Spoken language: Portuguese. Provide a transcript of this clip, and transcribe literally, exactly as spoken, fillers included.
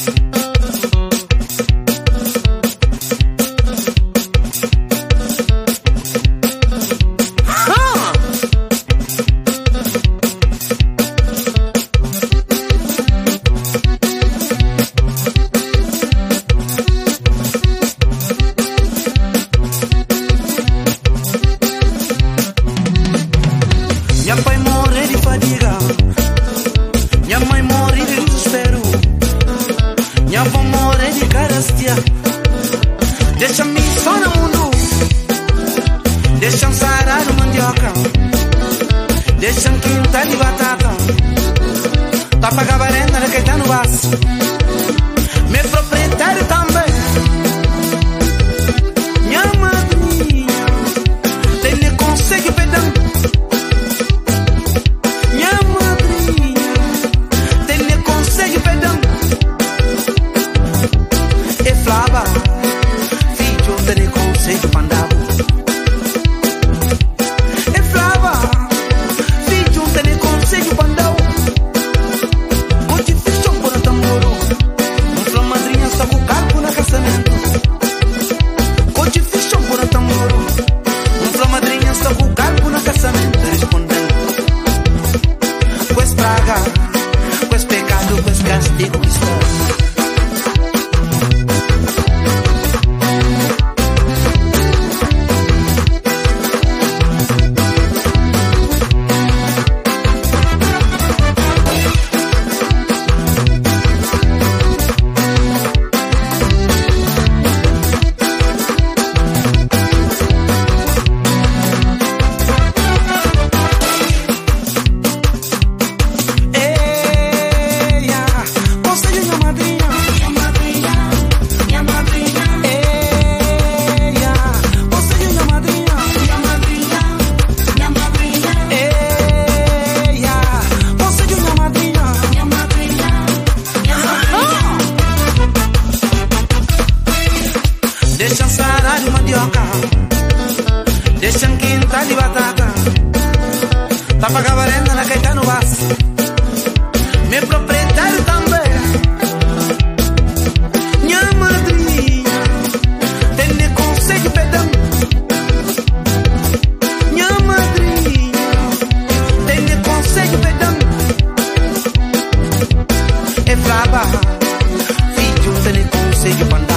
Minha pai morre de fadiga, minha mãe morre de desespero, minha avó morre de carestia. Deixa-me só no mundo, deixa-me sarar de mandioca, deixa-me quintal de batata, tapa gabarena de quem tá no vaso, meu proprietário também. Minha madrinha tem nem consegue pedão. Pues pecado, pues castigo está. Deixa sarar de mandioca, deixa quintal de batata, tapa gabarena na caeta no vaso, meu proprietário também. Minha madrinha tem nem consegue pedão. Minha madrinha tem nem consegue pedão. É braba, filho tem nem consegue pandar.